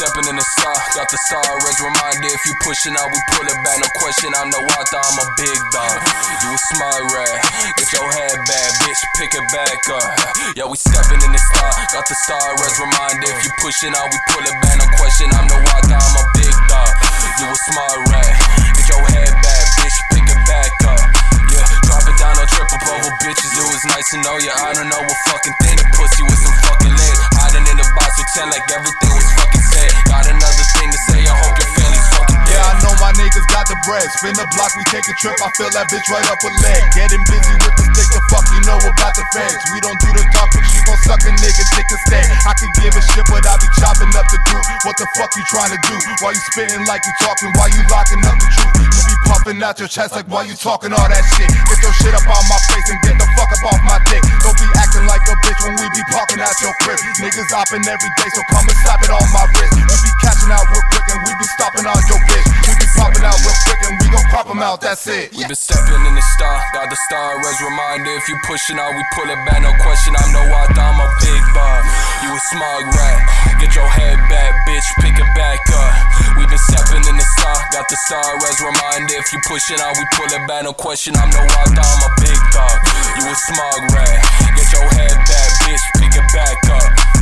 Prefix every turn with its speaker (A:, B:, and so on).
A: stepping in the star, got the star as reminder. If you pushing out, we pull it back, no question. I'm no author, I'm a big dog. You a smart rat, get your head back, bitch, pick it back up. Yeah, we stepping in the star, got the star as reminder. If you pushing out, we pull it back, no question. I'm no author, I'm a big dog. You a smart rat, get your head back, bitch, pick it back up. Yeah, drop it down, no trip up over bitches. It was nice to know ya. I don't know what fucking thing, the pussy with some fucking legs. Hiding in the box, pretend like everything was fucking said. Got another thing to say, I hope your family's fucking dead.
B: Yeah, I know my niggas got the bread. Spin the block, we take a trip, I feel that bitch right up a leg. Getting busy with the stick, the fuck you know about the feds. We don't do the talk, but you gon' suck a nigga dick instead. I could give a shit, but I be chopping up the group. What the fuck you trying to do? Why you spitting like you talking? Why you locking up the truth? You be puffing out your chest like why you talking all that shit? Get your shit up on my face and get the fuck up off my dick. Don't be acting like a bitch when we be parking at your crib. Niggas hopping every day, so come and slap it on my wrist. We be catching out real quick and we be stopping on your bitch. We be popping out real quick and we gon' pop them out, that's it.
A: We been stepping in the star, got the star as reminder. If you pushing out, we pull it back, no question. I'm no author, I'm a big dog. You a smart rat, get your head back, bitch, pick it back up. We been stepping in the star, got the star as reminder. If you pushing out, we pull it back, no question. I'm no author, I'm a big dog. You a smart rat, get your head back, bitch, pick it back up.